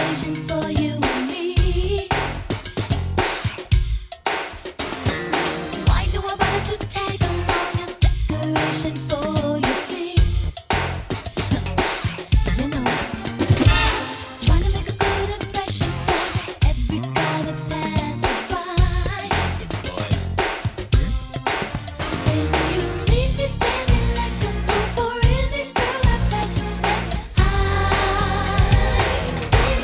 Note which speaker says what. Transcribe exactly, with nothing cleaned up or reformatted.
Speaker 1: occasion for you and me. Why do I bother to tag along as decoration for